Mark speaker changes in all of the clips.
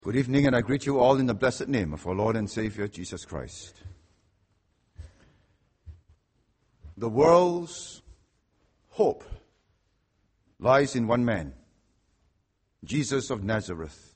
Speaker 1: Good evening, and I greet you all in the blessed name of our Lord and Savior, Jesus Christ. The world's hope lies in one man, Jesus of Nazareth.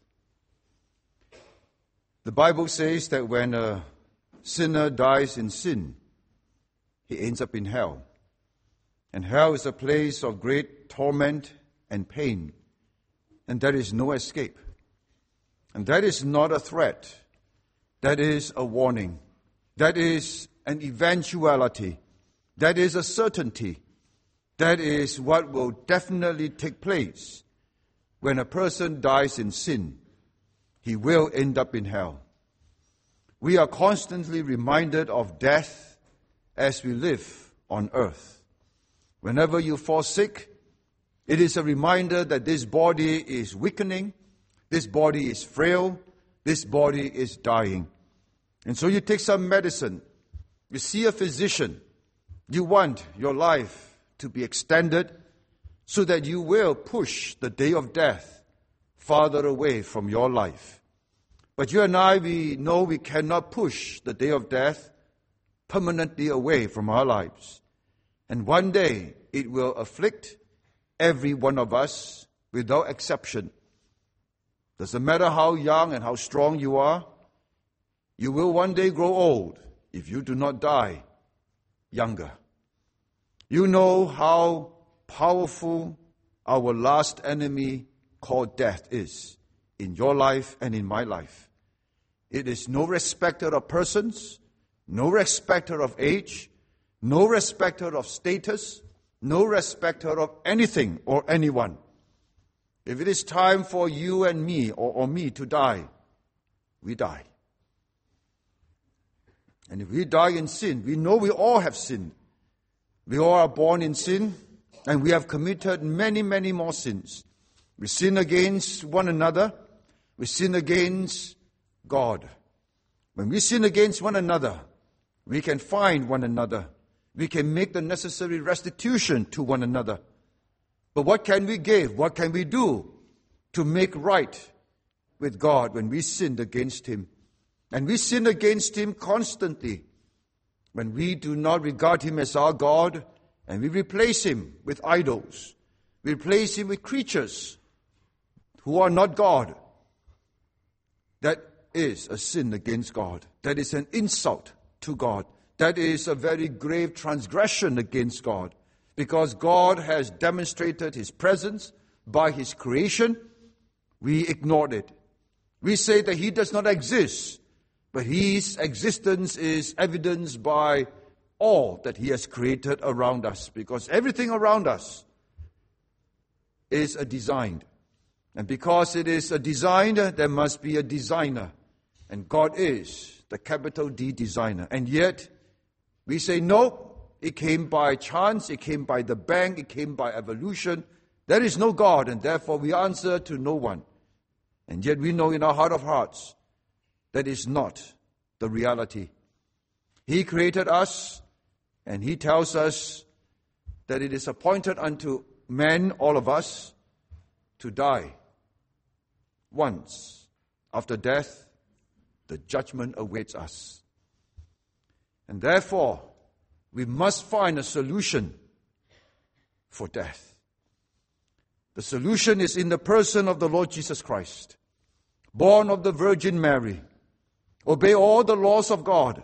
Speaker 1: The Bible says that when a sinner dies in sin, he ends up in hell. And hell is a place of great torment and pain, and there is no escape. And that is not a threat. That is a warning. That is an eventuality. That is a certainty. That is what will definitely take place. When a person dies in sin, he will end up in hell. We are constantly reminded of death as we live on earth. Whenever you fall sick, it is a reminder that this body is weakening. This body is frail. This body is dying. And so you take some medicine. You see a physician. You want your life to be extended so that you will push the day of death farther away from your life. But you and I, we know we cannot push the day of death permanently away from our lives. And one day it will afflict every one of us without exception. Doesn't matter how young and how strong you are, you will one day grow old if you do not die younger. You know how powerful our last enemy called death is in your life and in my life. It is no respecter of persons, no respecter of age, no respecter of status, no respecter of anything or anyone. If it is time for you and me or me to die, we die. And if we die in sin, we know we all have sinned. We all are born in sin, and we have committed many, many more sins. We sin against one another. We sin against God. When we sin against one another, we can find one another. We can make the necessary restitution to one another. But what can we give? What can we do to make right with God when we sinned against Him? And we sin against Him constantly when we do not regard Him as our God and we replace Him with idols. We replace Him with creatures who are not God. That is a sin against God. That is an insult to God. That is a very grave transgression against God. Because God has demonstrated His presence by His creation, we ignored it. We say that He does not exist, but His existence is evidenced by all that He has created around us. Because everything around us is a design. And because it is a design, there must be a designer. And God is the capital D designer. And yet, we say no. It came by chance, it came by the bang, it came by evolution. There is no God, and therefore we answer to no one. And yet we know in our heart of hearts that is not the reality. He created us, and He tells us that it is appointed unto men, all of us, to die once. After death, the judgment awaits us. And therefore, we must find a solution for death. The solution is in the person of the Lord Jesus Christ, born of the Virgin Mary, obey all the laws of God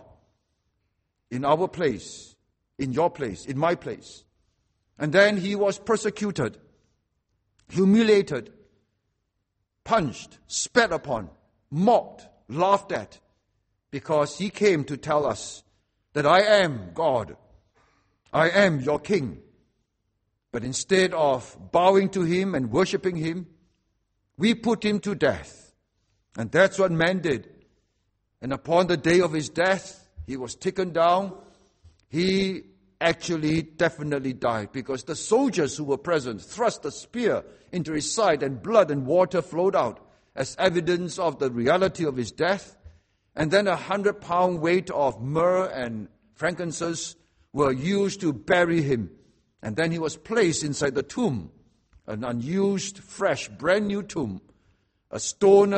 Speaker 1: in our place, in your place, in my place. And then He was persecuted, humiliated, punched, spat upon, mocked, laughed at, because He came to tell us that I am God. I am your King. But instead of bowing to Him and worshiping Him, we put Him to death. And that's what man did. And upon the day of His death, He was taken down. He actually definitely died because the soldiers who were present thrust a spear into His side and blood and water flowed out as evidence of the reality of His death. And then 100-pound weight of myrrh and frankincense were used to bury Him. And then He was placed inside the tomb, an unused, fresh, brand new tomb, a stone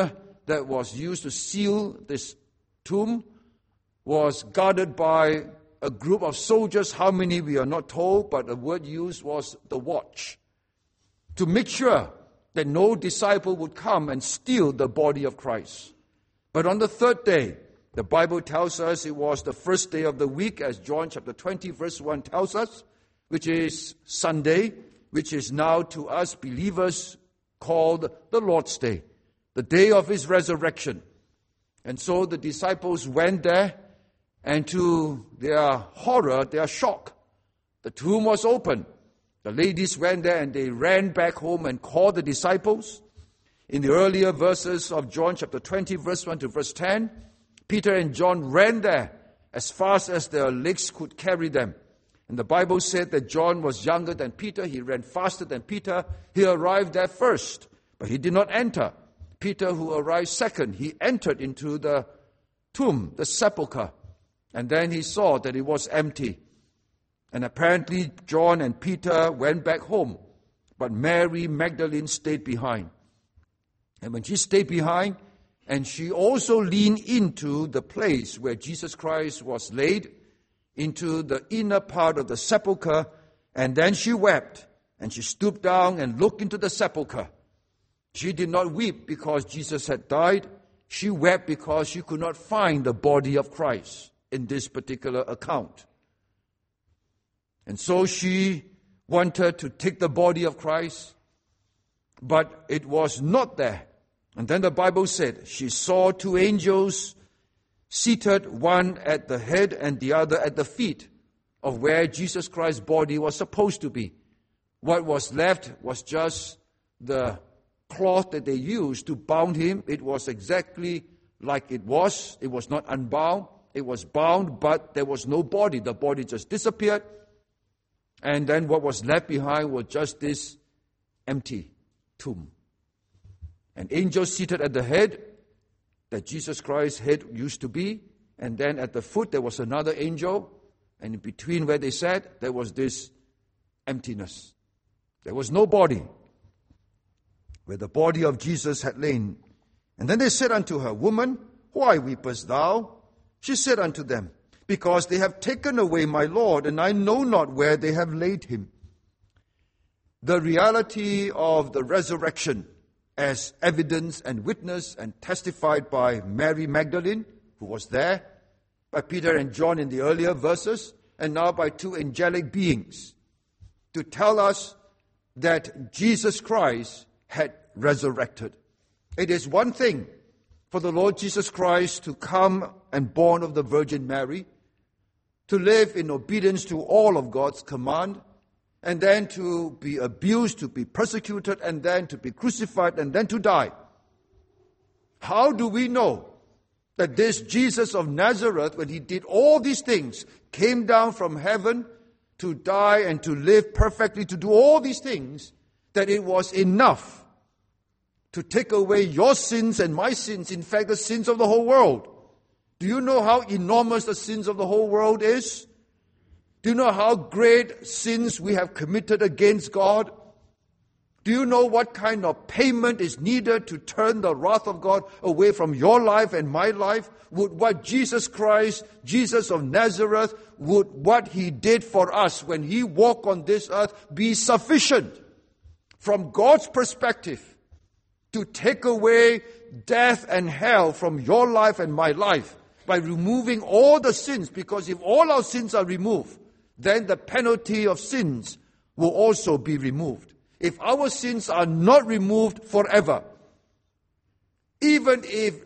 Speaker 1: that was used to seal this tomb was guarded by a group of soldiers. How many we are not told, but the word used was the watch, to make sure that no disciple would come and steal the body of Christ. But on the third day, the Bible tells us it was the first day of the week, as John chapter 20 verse 1 tells us, which is Sunday, which is now to us believers called the Lord's Day, the day of his resurrection. And so the disciples went there, and to their horror, their shock, the tomb was open. The ladies went there and they ran back home and called the disciples. In the earlier verses of John chapter 20, verse 1 to verse 10, Peter and John ran there as fast as their legs could carry them. And the Bible said that John was younger than Peter. He ran faster than Peter. He arrived there first, but he did not enter. Peter, who arrived second, he entered into the tomb, the sepulchre, and then he saw that it was empty. And apparently John and Peter went back home, but Mary Magdalene stayed behind. And when she stayed behind, and she also leaned into the place where Jesus Christ was laid, into the inner part of the sepulchre, and then she wept, and she stooped down and looked into the sepulchre. She did not weep because Jesus had died. She wept because she could not find the body of Christ in this particular account. And so she wanted to take the body of Christ, but it was not there. And then the Bible said she saw two angels seated, one at the head and the other at the feet of where Jesus Christ's body was supposed to be. What was left was just the cloth that they used to bound him. It was exactly like it was. It was not unbound. It was bound, but there was no body. The body just disappeared. And then what was left behind was just this empty tomb. An angel seated at the head, that Jesus Christ's head used to be, and then at the foot there was another angel, and in between where they sat, there was this emptiness. There was no body where the body of Jesus had lain. And then they said unto her, Woman, why weepest thou? She said unto them, Because they have taken away my Lord, and I know not where they have laid him. The reality of the resurrection, as evidenced and witnessed and testified by Mary Magdalene, who was there, by Peter and John in the earlier verses, and now by two angelic beings, to tell us that Jesus Christ had resurrected. It is one thing for the Lord Jesus Christ to come and born of the Virgin Mary, to live in obedience to all of God's command, and then to be abused, to be persecuted, and then to be crucified, and then to die. How do we know that this Jesus of Nazareth, when he did all these things, came down from heaven to die and to live perfectly, to do all these things, that it was enough to take away your sins and my sins, in fact, the sins of the whole world? Do you know how enormous the sins of the whole world is? Do you know how great sins we have committed against God? Do you know what kind of payment is needed to turn the wrath of God away from your life and my life? Would what Jesus Christ, Jesus of Nazareth, would what he did for us when he walked on this earth be sufficient from God's perspective to take away death and hell from your life and my life by removing all the sins? Because if all our sins are removed, then the penalty of sins will also be removed. If our sins are not removed forever, even if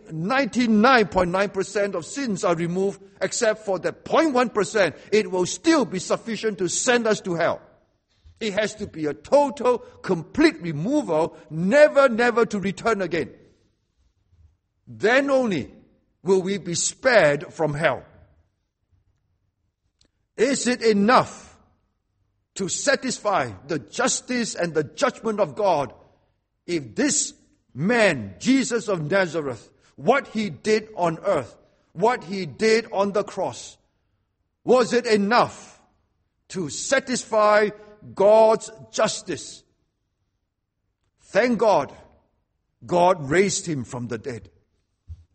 Speaker 1: 99.9% of sins are removed, except for the 0.1%, it will still be sufficient to send us to hell. It has to be a total, complete removal, never to return again. Then only will we be spared from hell. Is it enough to satisfy the justice and the judgment of God if this man, Jesus of Nazareth, what he did on earth, what he did on the cross, was it enough to satisfy God's justice? Thank God, God raised him from the dead.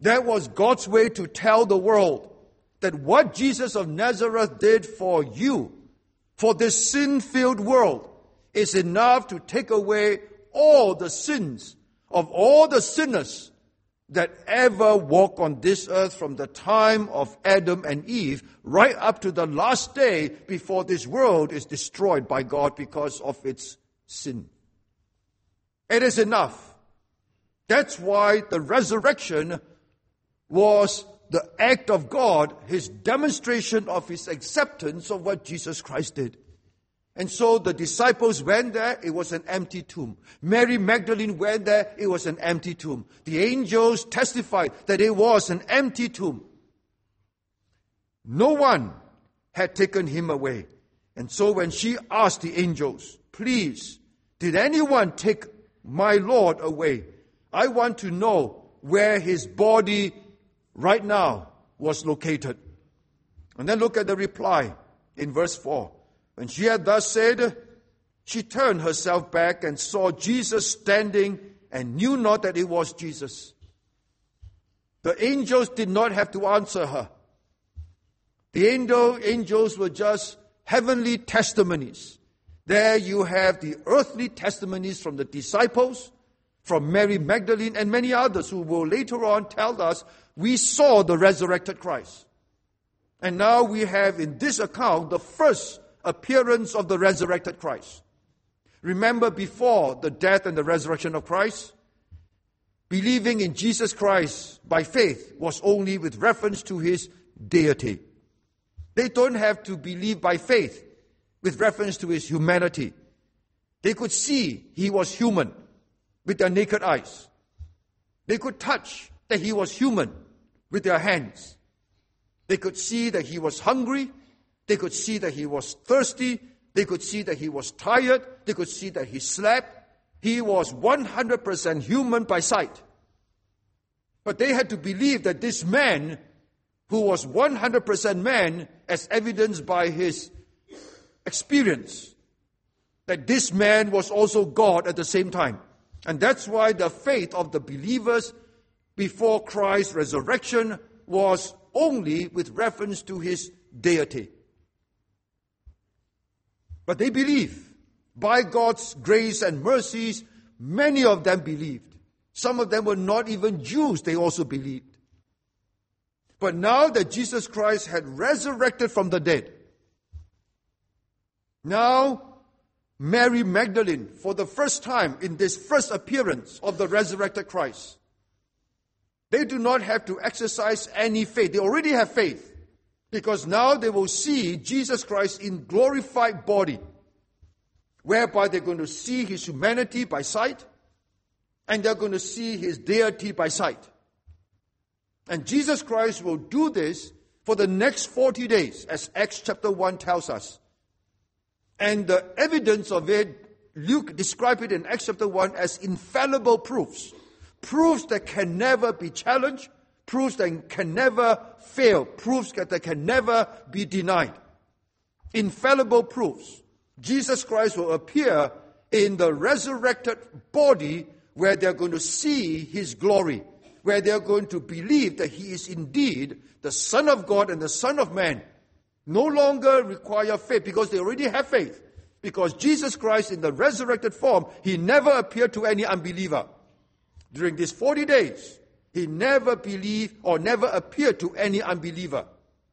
Speaker 1: That was God's way to tell the world that what Jesus of Nazareth did for you, for this sin-filled world, is enough to take away all the sins of all the sinners that ever walk on this earth from the time of Adam and Eve right up to the last day before this world is destroyed by God because of its sin. It is enough. That's why the resurrection was the act of God, his demonstration of his acceptance of what Jesus Christ did. And so the disciples went there, it was an empty tomb. Mary Magdalene went there, it was an empty tomb. The angels testified that it was an empty tomb. No one had taken him away. And so when she asked the angels, please, did anyone take my Lord away? I want to know where his body right now was located. And then look at the reply in verse 4. When she had thus said, she turned herself back and saw Jesus standing and knew not that it was Jesus. The angels did not have to answer her. The angels were just heavenly testimonies. There you have the earthly testimonies from the disciples, from Mary Magdalene and many others who will later on tell us, we saw the resurrected Christ. And now we have in this account the first appearance of the resurrected Christ. Remember, before the death and the resurrection of Christ, believing in Jesus Christ by faith was only with reference to his deity. They don't have to believe by faith with reference to his humanity. They could see he was human with their naked eyes. They could touch that he was human with their hands. They could see that he was hungry. They could see that he was thirsty. They could see that he was tired. They could see that he slept. He was 100% human by sight. But they had to believe that this man, who was 100% man, as evidenced by his experience, that this man was also God at the same time. And that's why the faith of the believers before Christ's resurrection was only with reference to his deity. But they believe. By God's grace and mercies, many of them believed. Some of them were not even Jews, they also believed. But now that Jesus Christ had resurrected from the dead, now Mary Magdalene, for the first time in this first appearance of the resurrected Christ, they do not have to exercise any faith. They already have faith. Because now they will see Jesus Christ in glorified body, whereby they're going to see his humanity by sight, and they're going to see his deity by sight. And Jesus Christ will do this for the next 40 days, as Acts chapter 1 tells us. And the evidence of it, Luke described it in Acts chapter 1 as infallible proofs. Proofs that can never be challenged, proofs that can never fail, proofs that can never be denied. Infallible proofs. Jesus Christ will appear in the resurrected body where they're going to see his glory, where they're going to believe that he is indeed the Son of God and the Son of Man. No longer require faith because they already have faith. Because Jesus Christ in the resurrected form, he never appeared to any unbeliever. During these 40 days, he never believed or never appeared to any unbeliever.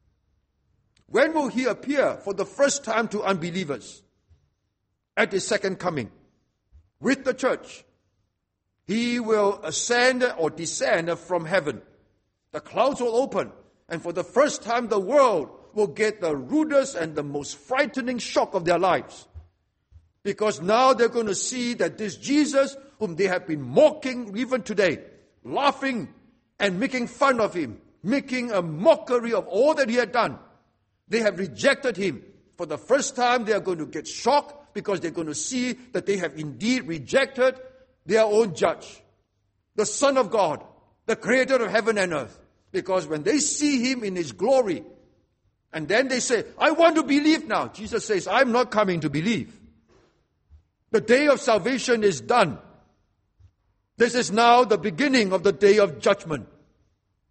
Speaker 1: When will he appear for the first time to unbelievers? At his second coming. With the church. He will ascend or descend from heaven. The clouds will open. And for the first time, the world will get the rudest and the most frightening shock of their lives. Because now they're going to see that this Jesus, whom they have been mocking even today, laughing and making fun of him, making a mockery of all that he had done. They have rejected him. For the first time, they are going to get shocked because they're going to see that they have indeed rejected their own judge, the Son of God, the creator of heaven and earth. Because when they see him in his glory, and then they say, I want to believe now. Jesus says, I'm not coming to believe. The day of salvation is done. This is now the beginning of the day of judgment.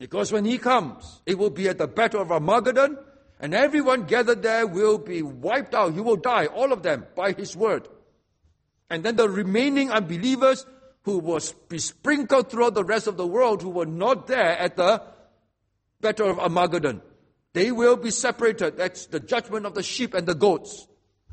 Speaker 2: Because when he comes, it will be at the Battle of Armageddon, and everyone gathered there will be wiped out. He will die, all of them, by his word. And then the remaining unbelievers who will be sprinkled throughout the rest of the world, who were not there at the Battle of Armageddon, they will be separated. That's the judgment of the sheep and the goats.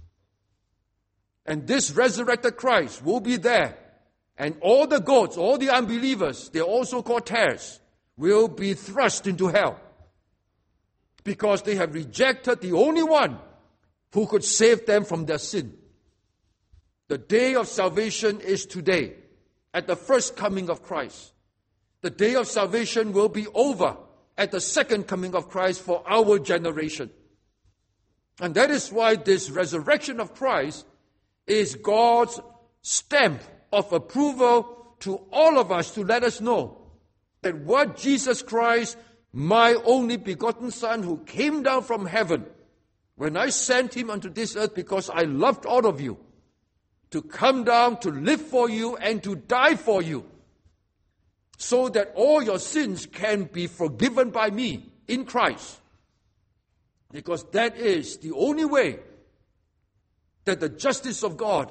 Speaker 2: And this resurrected Christ will be there. And all the goats, all the unbelievers, they're also called tares, will be thrust into hell. Because they have rejected the only one who could save them from their sin. The day of salvation is today, at the first coming of Christ. The day of salvation will be over at the second coming of Christ for our generation. And that is why this resurrection of Christ is God's stamp of approval to all of us, to let us know that what Jesus Christ, my only begotten Son, who came down from heaven, when I sent him unto this earth because I loved all of you, to come down, to live for you, and to die for you, so that all your sins can be forgiven by me in Christ. Because that is the only way that the justice of God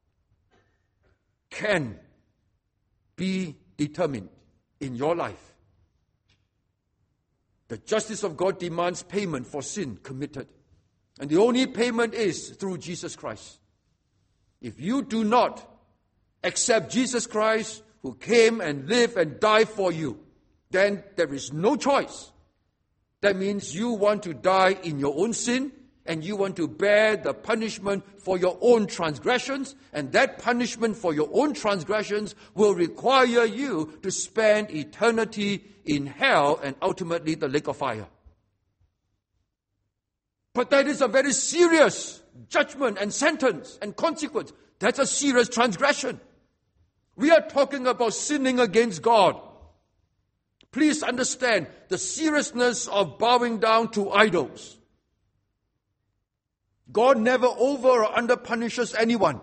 Speaker 2: can be determined in your life. The justice of God demands payment for sin committed. And the only payment is through Jesus Christ. If you do not accept Jesus Christ, who came and lived and died for you, then there is no choice. That means you want to die in your own sin, and you want to bear the punishment for your own transgressions, and that punishment for your own transgressions will require you to spend eternity in hell and ultimately the lake of fire. But that is a very serious judgment and sentence and consequence. That's a serious transgression. We are talking about sinning against God. Please understand the seriousness of bowing down to idols. God never over or under punishes anyone.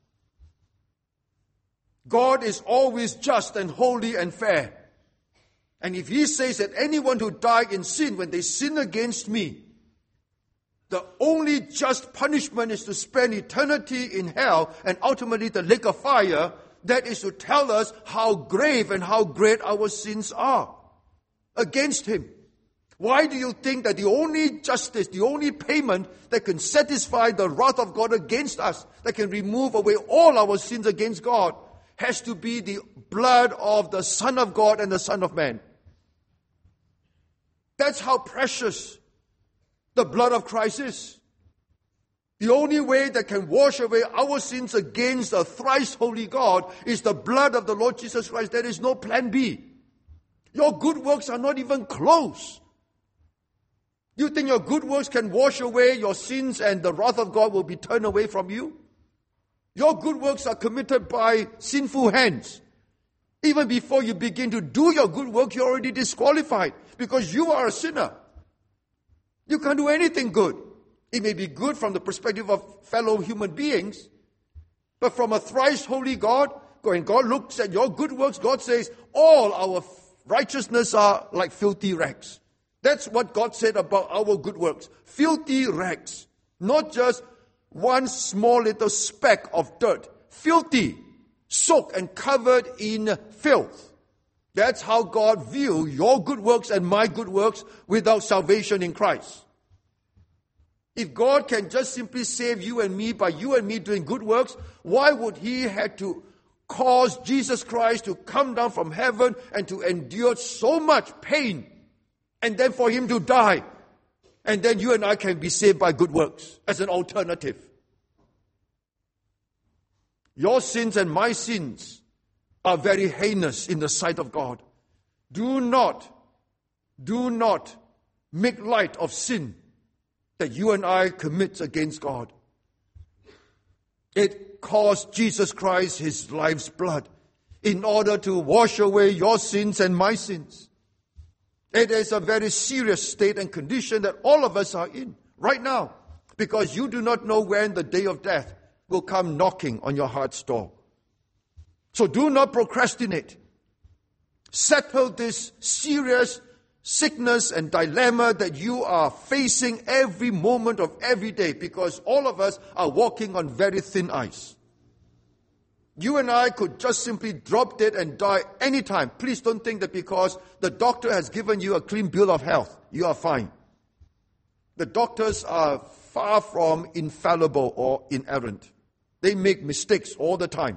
Speaker 2: God is always just and holy and fair. And if he says that anyone who died in sin, when they sin against me, the only just punishment is to spend eternity in hell and ultimately the lake of fire, that is to tell us how grave and how great our sins are against him. Why do you think that the only justice, the only payment that can satisfy the wrath of God against us, that can remove away all our sins against God, has to be the blood of the Son of God and the Son of Man? That's how precious the blood of Christ is. The only way that can wash away our sins against the thrice holy God is the blood of the Lord Jesus Christ. There is no plan B. Your good works are not even close. You think your good works can wash away your sins and the wrath of God will be turned away from you? Your good works are committed by sinful hands. Even before you begin to do your good work, you're already disqualified because you are a sinner. You can't do anything good. It may be good from the perspective of fellow human beings, but from a thrice holy God, when God looks at your good works, God says, all our righteousness are like filthy rags. That's what God said about our good works. Filthy rags. Not just one small little speck of dirt. Filthy, soaked and covered in filth. That's how God views your good works and my good works without salvation in Christ. If God can just simply save you and me by you and me doing good works, why would he have to cause Jesus Christ to come down from heaven and to endure so much pain, and then for him to die, and then you and I can be saved by good works as an alternative? Your sins and my sins are very heinous in the sight of God. Do not make light of sin that you and I commit against God. It cost Jesus Christ his life's blood in order to wash away your sins and my sins. It is a very serious state and condition that all of us are in right now, because you do not know when the day of death will come knocking on your heart's door. So do not procrastinate. Settle this serious sickness and dilemma that you are facing every moment of every day, because all of us are walking on very thin ice. You and I could just simply drop dead and die anytime. Please don't think that because the doctor has given you a clean bill of health, you are fine. The doctors are far from infallible or inerrant. They make mistakes all the time.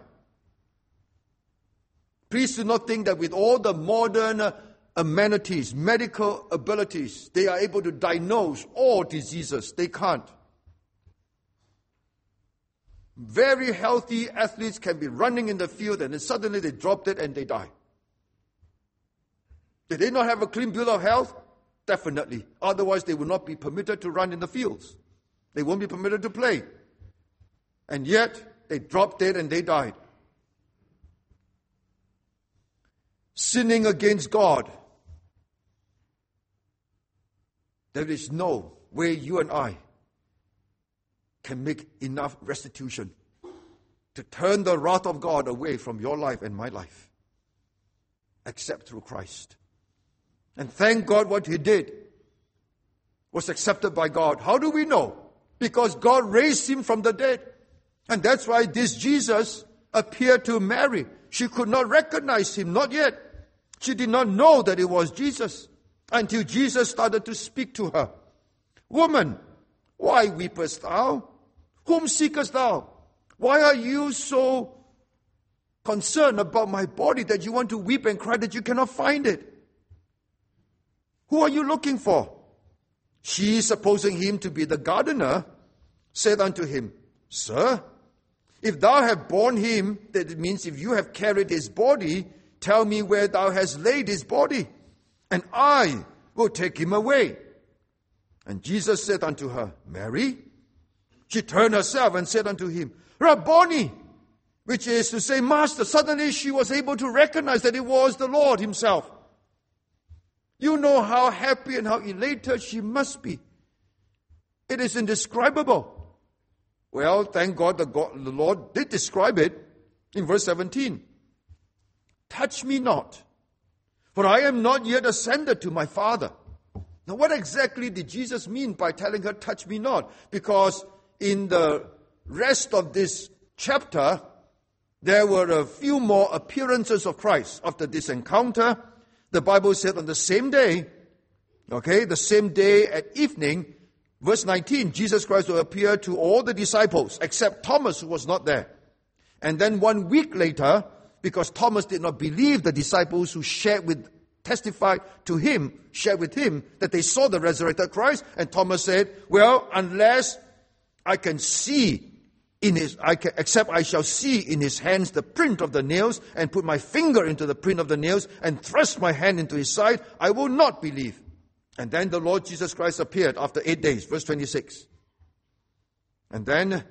Speaker 2: Please do not think that with all the modern amenities, medical abilities, they are able to diagnose all diseases. They can't. Very healthy athletes can be running in the field and then suddenly they drop it and they die. Did they not have a clean bill of health? Definitely. Otherwise they will not be permitted to run in the fields. They won't be permitted to play. And yet they dropped dead and they died. Sinning against God. There is no way you and I can make enough restitution to turn the wrath of God away from your life and my life, except through Christ. And thank God what He did was accepted by God. How do we know? Because God raised Him from the dead. And that's why this Jesus appeared to Mary. She could not recognize Him, not yet. She did not know that it was Jesus until Jesus started to speak to her. Woman, why weepest thou? Whom seekest thou? Why are you so concerned about my body that you want to weep and cry that you cannot find it? Who are you looking for? She, supposing him to be the gardener, said unto him, Sir, if thou have borne him, that it means if you have carried his body, tell me where thou hast laid his body, and I will take him away. And Jesus said unto her, Mary. She turned herself and said unto him, Rabboni, which is to say, Master. Suddenly she was able to recognize that it was the Lord Himself. You know how happy and how elated she must be. It is indescribable. Well, thank God the Lord did describe it in verse 17. Touch me not, for I am not yet ascended to my Father. Now, what exactly did Jesus mean by telling her, touch me not? Because in the rest of this chapter, there were a few more appearances of Christ. After this encounter, the Bible said on the same day, the same day at evening, verse 19, Jesus Christ will appear to all the disciples, except Thomas, who was not there. And then 1 week later, because Thomas did not believe the disciples who testified to him, shared with him that they saw the resurrected Christ, and Thomas said, well, unless I can see except I shall see in his hands the print of the nails, and put my finger into the print of the nails, and thrust my hand into his side, I will not believe. And then the Lord Jesus Christ appeared after 8 days, verse 26. And then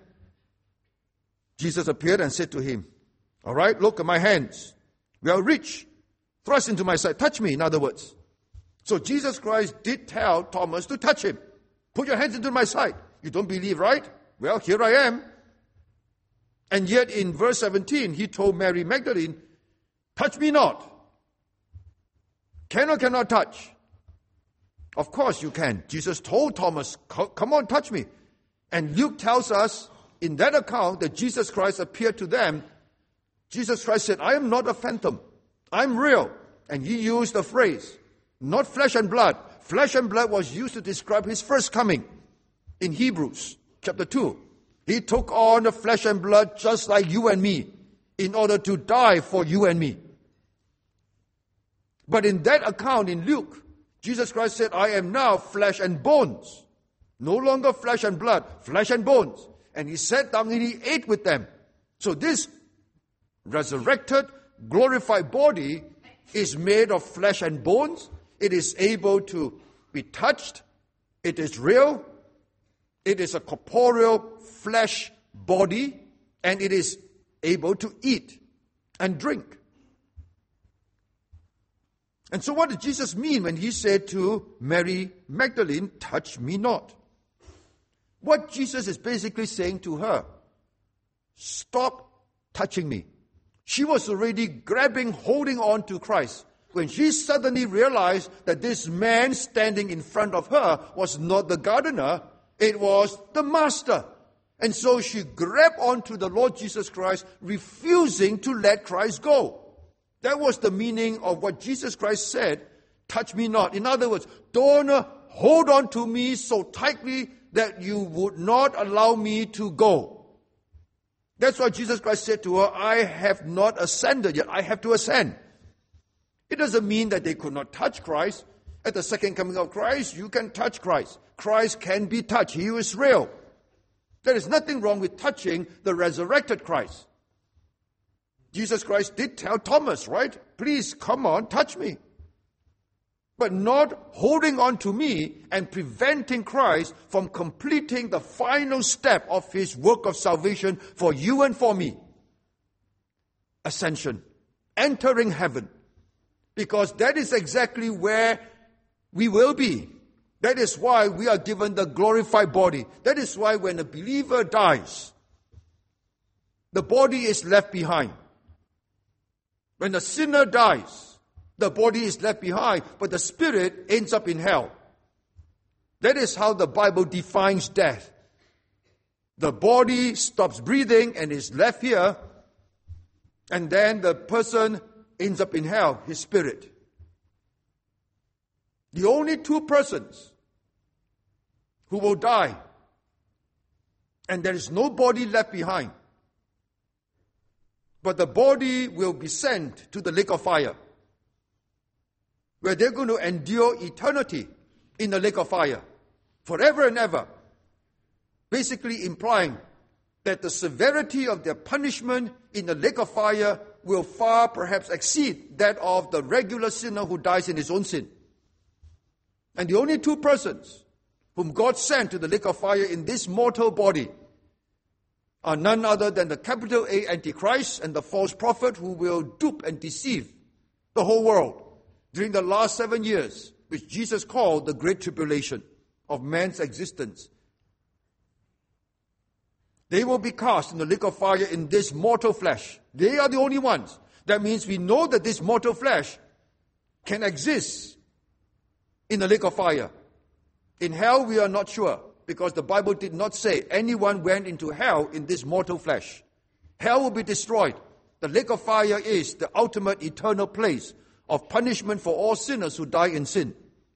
Speaker 2: Jesus appeared and said to him, all right, look at my hands. We are rich. Thrust into my side. Touch me, in other words. So Jesus Christ did tell Thomas to touch him. Put your hands into my side. You don't believe, right? Well, here I am. And yet in verse 17, he told Mary Magdalene, touch me not. Can or cannot touch? Of course you can. Jesus told Thomas, come on, touch me. And Luke tells us in that account that Jesus Christ appeared to them. Jesus Christ said, I am not a phantom. I'm real. And he used the phrase, not flesh and blood. Flesh and blood was used to describe his first coming in Hebrews chapter 2. He took on the flesh and blood just like you and me in order to die for you and me. But in that account in Luke, Jesus Christ said, I am now flesh and bones. No longer flesh and blood, flesh and bones. And he sat down and he ate with them. So this resurrected, glorified body is made of flesh and bones. It is able to be touched. It is real. It is a corporeal flesh body, and it is able to eat and drink. And so what did Jesus mean when he said to Mary Magdalene, touch me not? What Jesus is basically saying to her, stop touching me. She was already holding on to Christ. when she suddenly realized that this man standing in front of her was not the gardener, it was the master. And so she grabbed onto the Lord Jesus Christ, refusing to let Christ go. That was the meaning of what Jesus Christ said, touch me not. In other words, don't hold on to me so tightly that you would not allow me to go. That's why Jesus Christ said to her, I have not ascended yet, I have to ascend. It doesn't mean that they could not touch Christ. At the second coming of Christ, you can touch Christ. Christ can be touched. He is real. There is nothing wrong with touching the resurrected Christ. Jesus Christ did tell Thomas, right? Please, come on, touch me. But not holding on to me and preventing Christ from completing the final step of his work of salvation for you and for me. Ascension. Entering heaven. Because that is exactly where we will be. That is why we are given the glorified body. That is why when a believer dies, the body is left behind. When a sinner dies, the body is left behind, but the spirit ends up in hell. That is how the Bible defines death. The body stops breathing and is left here, and then the person ends up in hell, his spirit. The only two persons who will die, and there is no body left behind, but the body will be sent to the lake of fire, where they're going to endure eternity in the lake of fire, forever and ever, basically implying that the severity of their punishment in the lake of fire will far perhaps exceed that of the regular sinner who dies in his own sin. And the only two persons whom God sent to the lake of fire in this mortal body are none other than the capital A Antichrist and the false prophet who will dupe and deceive the whole world during the last 7 years, which Jesus called the Great Tribulation of man's existence. They will be cast in the lake of fire in this mortal flesh. They are the only ones. That means we know that this mortal flesh can exist in the lake of fire. In hell, we are not sure, because the Bible did not say anyone went into hell in this mortal flesh. Hell will be destroyed. The lake of fire is the ultimate eternal place of punishment for all sinners who die in sin.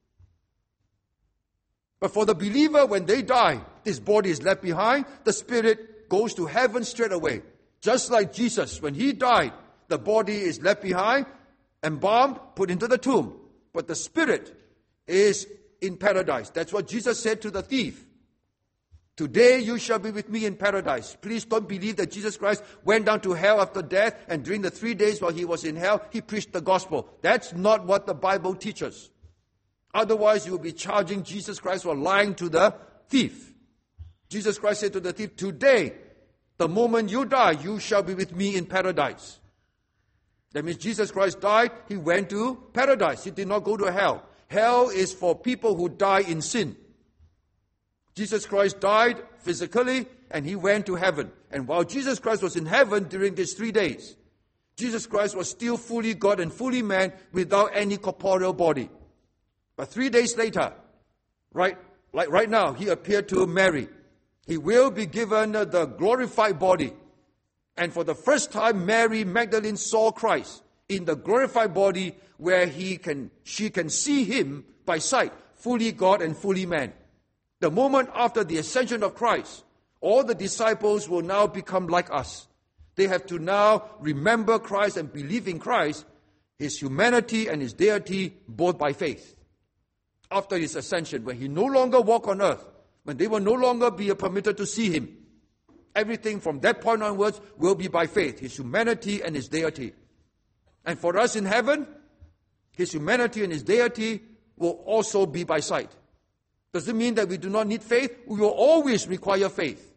Speaker 2: But for the believer, when they die, this body is left behind, the spirit goes to heaven straight away. Just like Jesus, when he died, the body is left behind, embalmed, put into the tomb. But the spirit is in paradise. That's what Jesus said to the thief. Today you shall be with me in paradise. Please don't believe that Jesus Christ went down to hell after death, and during the 3 days while he was in hell, he preached the gospel. That's not what the Bible teaches. Otherwise, you will be charging Jesus Christ for lying to the thief. Jesus Christ said to the thief, today, the moment you die, you shall be with me in paradise. That means Jesus Christ died, he went to paradise. He did not go to hell. Hell is for people who die in sin. Jesus Christ died physically, and he went to heaven. And while Jesus Christ was in heaven during these 3 days, Jesus Christ was still fully God and fully man without any corporeal body. But 3 days later, right now, he appeared to Mary. He will be given the glorified body. And for the first time, Mary Magdalene saw Christ in the glorified body, where she can see him by sight, fully God and fully man. The moment after the ascension of Christ, all the disciples will now become like us. They have to now remember Christ and believe in Christ, his humanity and his deity, both by faith. After his ascension, when he no longer walked on earth, when they will no longer be permitted to see him, everything from that point onwards will be by faith, his humanity and his deity. And for us in heaven, his humanity and his deity will also be by sight. Does it mean that we do not need faith? We will always require faith.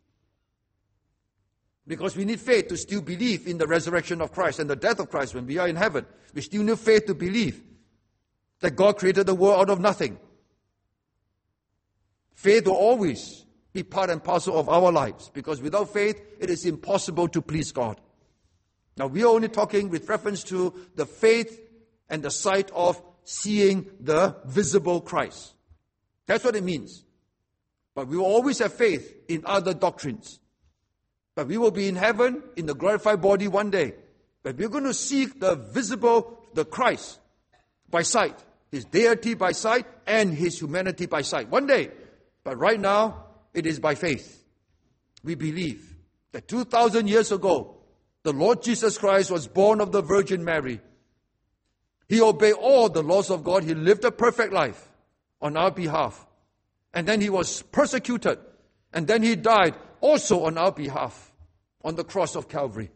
Speaker 2: Because we need faith to still believe in the resurrection of Christ and the death of Christ when we are in heaven. We still need faith to believe that God created the world out of nothing. Faith will always be part and parcel of our lives, because without faith, it is impossible to please God. Now, we are only talking with reference to the faith and the sight of seeing the visible Christ. That's what it means. But we will always have faith in other doctrines. But we will be in heaven in the glorified body one day. But we're going to seek the visible, the Christ, by sight. His deity by sight and His humanity by sight. One day. But right now, it is by faith. We believe that 2,000 years ago, the Lord Jesus Christ was born of the Virgin Mary. He obeyed all the laws of God. He lived a perfect life on our behalf. And then He was persecuted. And then He died also on our behalf on the cross of Calvary.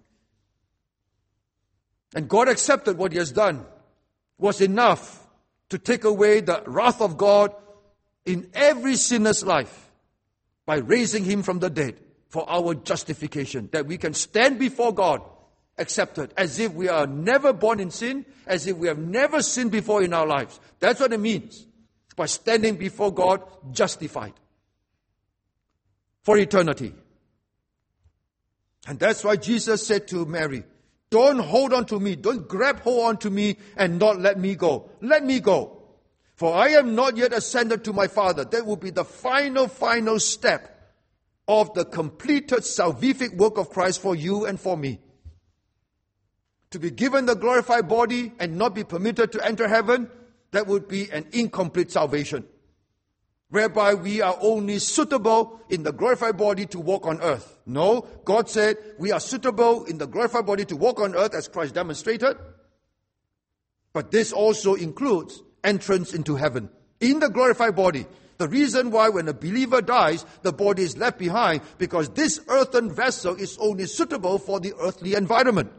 Speaker 2: And God accepted what He has done was enough to take away the wrath of God in every sinner's life by raising Him from the dead for our justification, that we can stand before God accepted as if we are never born in sin, as if we have never sinned before in our lives. That's what it means by standing before God justified for eternity. And that's why Jesus said to Mary, don't hold on to me, don't grab hold on to me and not let me go. Let me go. For I am not yet ascended to my Father. That will be the final step of the completed salvific work of Christ for you and for me. To be given the glorified body and not be permitted to enter heaven, that would be an incomplete salvation, whereby we are only suitable in the glorified body to walk on earth. No, God said we are suitable in the glorified body to walk on earth as Christ demonstrated. But this also includes entrance into heaven in the glorified body. The reason why when a believer dies, the body is left behind, because this earthen vessel is only suitable for the earthly environment,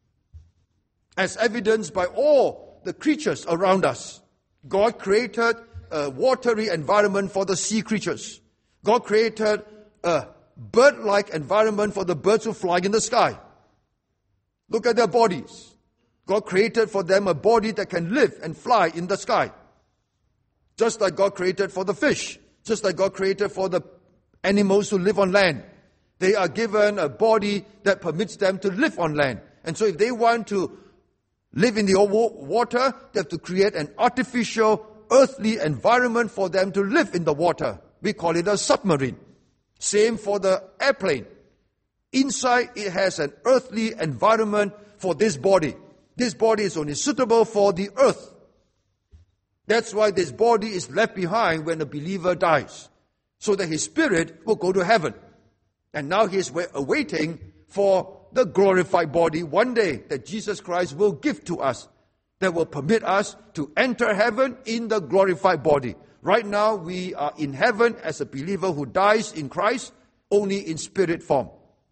Speaker 2: as evidenced by all the creatures around us. God created a watery environment for the sea creatures. God created a bird-like environment for the birds who fly in the sky. Look at their bodies. God created for them a body that can live and fly in the sky. Just like God created for the fish. Just like God created for the animals who live on land. They are given a body that permits them to live on land. And so if they want to live in the water, they have to create an artificial earthly environment for them to live in the water. We call it a submarine. Same for the airplane. Inside it has an earthly environment for this body. This body is only suitable for the earth. That's why this body is left behind when a believer dies, so that his spirit will go to heaven. And now he is awaiting for the glorified body one day that Jesus Christ will give to us, that will permit us to enter heaven in the glorified body. Right now we are in heaven as a believer who dies in Christ, only in spirit form.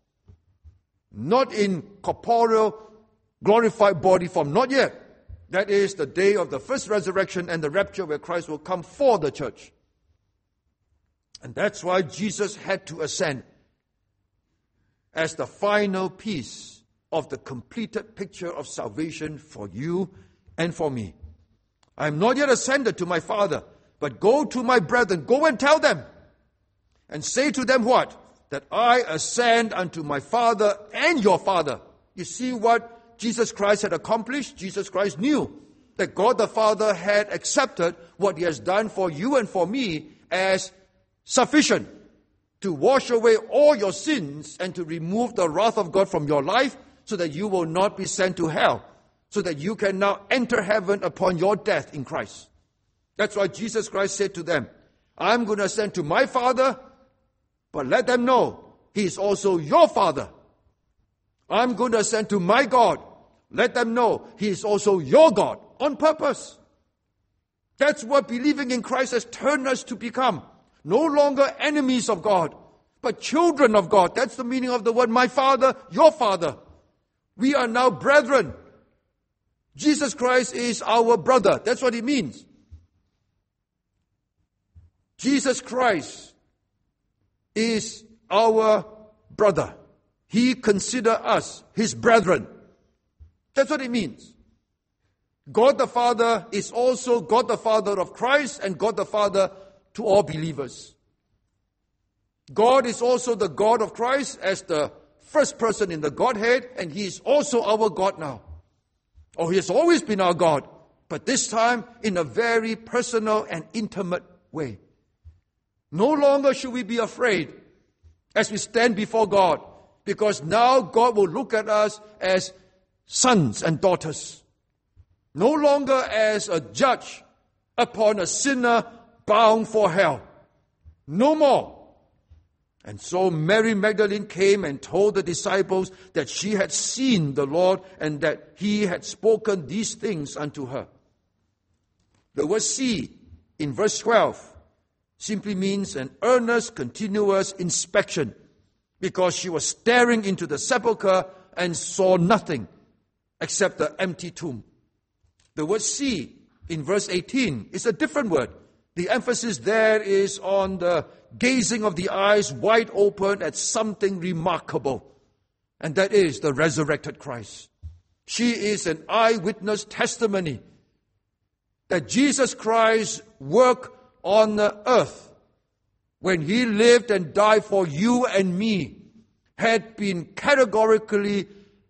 Speaker 2: Not in corporeal glorified body form, not yet. That is the day of the first resurrection and the rapture, where Christ will come for the church. And that's why Jesus had to ascend as the final piece of the completed picture of salvation for you and for me. I am not yet ascended to my Father, but go to my brethren, go and tell them, and say to them what? That I ascend unto my Father and your Father. You see what Jesus Christ had accomplished? Jesus Christ knew that God the Father had accepted what He has done for you and for me as sufficient to wash away all your sins and to remove the wrath of God from your life, so that you will not be sent to hell, so that you can now enter heaven upon your death in Christ. That's why Jesus Christ said to them, I'm going to ascend to my Father, but let them know He is also your Father. I'm going to ascend to my God. Let them know He is also your God, on purpose. That's what believing in Christ has turned us to become. No longer enemies of God, but children of God. That's the meaning of the word, my Father, your Father. We are now brethren. Jesus Christ is our brother. That's what it means. Jesus Christ is our brother. He considers us His brethren. That's what it means. God the Father is also God the Father of Christ and God the Father to all believers. God is also the God of Christ as the first person in the Godhead, and He is also our God now. Or He has always been our God. but this time in a very personal and intimate way. No longer should we be afraid as we stand before God, because now God will look at us as sons and daughters, no longer as a judge upon a sinner bound for hell. No more. And so Mary Magdalene came and told the disciples that she had seen the Lord and that he had spoken these things unto her. The word see in verse 12 simply means an earnest, continuous inspection, because she was staring into the sepulchre and saw nothing except the empty tomb. The word see in verse 18 is a different word. The emphasis there is on the gazing of the eyes wide open at something remarkable, and that is the resurrected Christ. She is an eyewitness testimony that Jesus Christ worked on the earth when he lived and died for you and me had been categorically,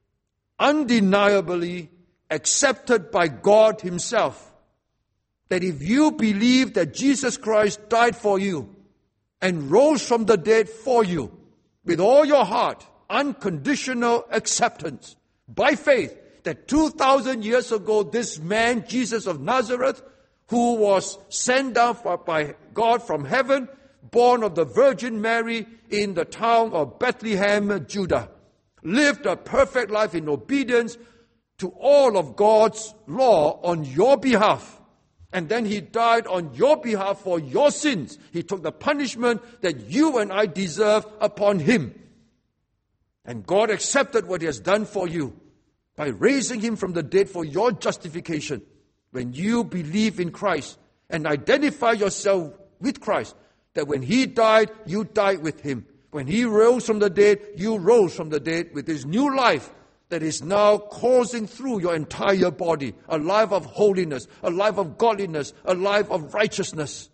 Speaker 2: undeniably accepted by God himself. That if you believe that Jesus Christ died for you and rose from the dead for you, with all your heart, unconditional acceptance, by faith, that 2,000 years ago, this man, Jesus of Nazareth, who was sent down by God from heaven, born of the Virgin Mary in the town of Bethlehem, Judah, lived a perfect life in obedience to all of God's law on your behalf. And then he died on your behalf for your sins. He took the punishment that you and I deserve upon him. And God accepted what he has done for you by raising him from the dead for your justification. When you believe in Christ and identify yourself with Christ, that when he died, you died with him. When he rose from the dead, you rose from the dead with his new life that is now coursing through your entire body, a life of holiness, a life of godliness, a life of righteousness.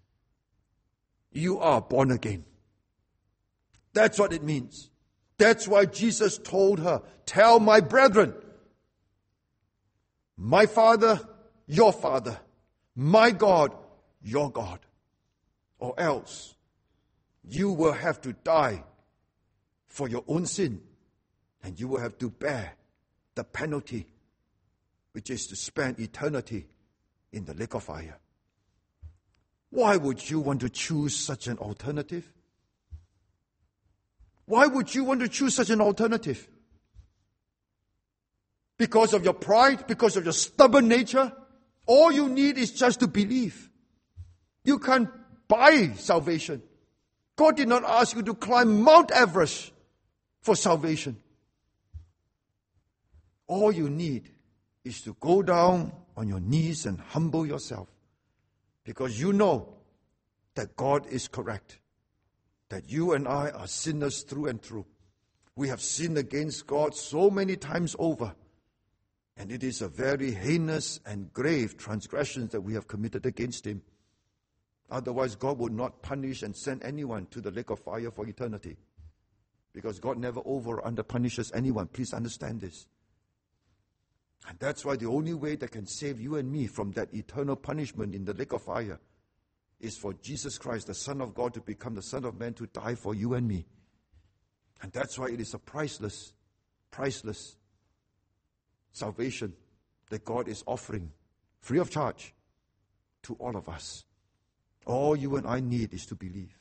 Speaker 2: You are born again. That's what it means. That's why Jesus told her, tell my brethren, my Father, your Father, my God, your God. Or else you will have to die for your own sin. And you will have to bear the penalty, which is to spend eternity in the lake of fire. Why would you want to choose such an alternative? Why would you want to choose such an alternative? Because of your pride? Because of your stubborn nature? All you need is just to believe. You can't buy salvation. God did not ask you to climb Mount Everest for salvation. All you need is to go down on your knees and humble yourself, because you know that God is correct, that you and I are sinners through and through. We have sinned against God so many times over, and it is a very heinous and grave transgression that we have committed against him. Otherwise, God would not punish and send anyone to the lake of fire for eternity, because God never over or under punishes anyone. Please understand this. And that's why the only way that can save you and me from that eternal punishment in the lake of fire is for Jesus Christ, the Son of God, to become the Son of Man, to die for you and me. And that's why it is a priceless salvation that God is offering free of charge to all of us. All you and I need is to believe.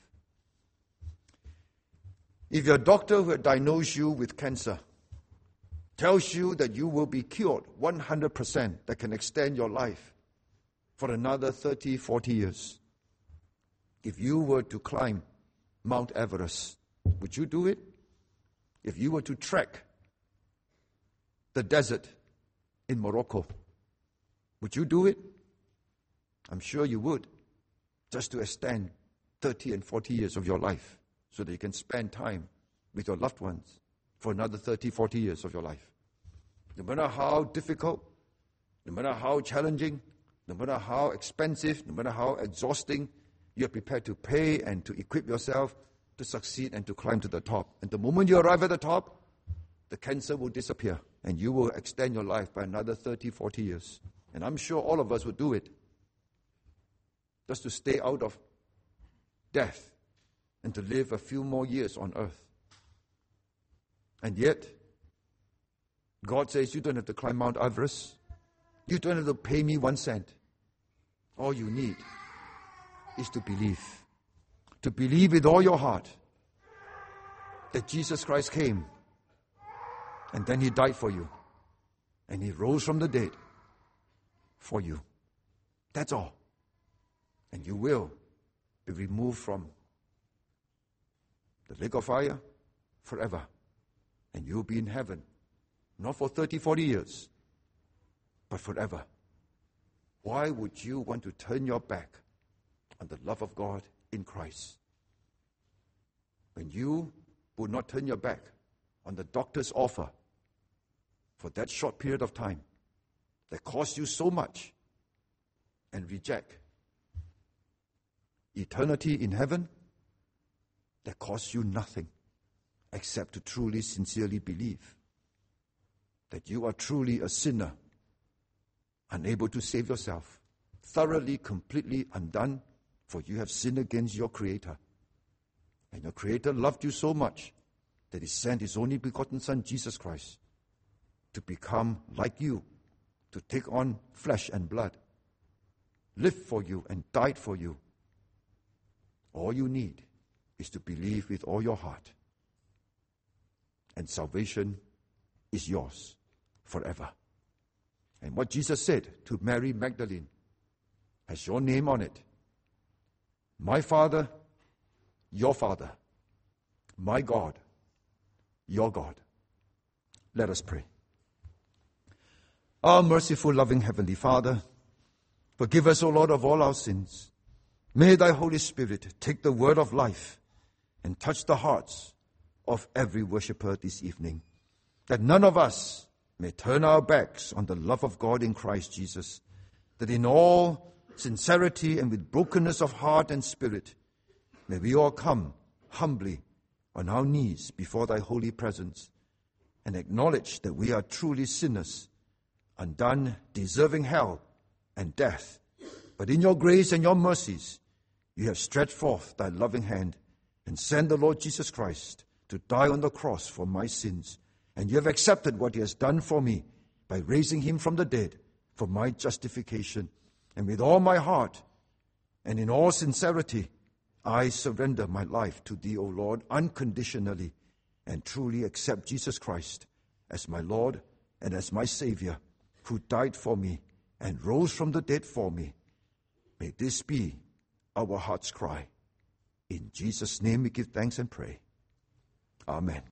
Speaker 2: If your doctor who had diagnosed you with cancer tells you that you will be cured 100%, that can extend your life for another 30, 40 years. If you were to climb Mount Everest, would you do it? If you were to trek the desert in Morocco, would you do it? I'm sure you would, just to extend 30 and 40 years of your life so that you can spend time with your loved ones for another 30, 40 years of your life. No matter how difficult, no matter how challenging, no matter how expensive, no matter how exhausting, you're prepared to pay and to equip yourself to succeed and to climb to the top. And the moment you arrive at the top, the cancer will disappear and you will extend your life by another 30, 40 years.
Speaker 1: And I'm sure all of us would do it, just to stay out of death and to live a few more years on earth. And yet, God says, you don't have to climb Mount Everest. You don't have to pay me 1 cent. All you need is to believe. To believe with all your heart that Jesus Christ came and then He died for you and He rose from the dead for you. That's all. And you will be removed from the lake of fire forever. And you'll be in heaven, not for 30, 40 years, but forever. Why would you want to turn your back on the love of God in Christ? When you would not turn your back on the doctor's offer for that short period of time that cost you so much and reject eternity in heaven that costs you nothing except to truly, sincerely believe that you are truly a sinner, unable to save yourself, thoroughly, completely undone, for you have sinned against your Creator. And your Creator loved you so much that He sent His only begotten Son, Jesus Christ, to become like you, to take on flesh and blood, lived for you and died for you. All you need is to believe with all your heart. And salvation is yours forever. And what Jesus said to Mary Magdalene has your name on it. My Father, your Father. My God, your God. Let us pray. Our merciful, loving Heavenly Father, forgive us, O Lord, of all our sins. May Thy Holy Spirit take the word of life and touch the hearts of every worshiper this evening, that none of us may turn our backs on the love of God in Christ Jesus, that in all sincerity and with brokenness of heart and spirit, may we all come humbly on our knees before Thy holy presence and acknowledge that we are truly sinners, undone, deserving hell and death. But in your grace and your mercies, you have stretched forth Thy loving hand and sent the Lord Jesus Christ to die on the cross for my sins. And you have accepted what He has done for me by raising Him from the dead for my justification. And with all my heart and in all sincerity, I surrender my life to Thee, O Lord, unconditionally, and truly accept Jesus Christ as my Lord and as my Savior, who died for me and rose from the dead for me. May this be our heart's cry. In Jesus' name we give thanks and pray. Amen.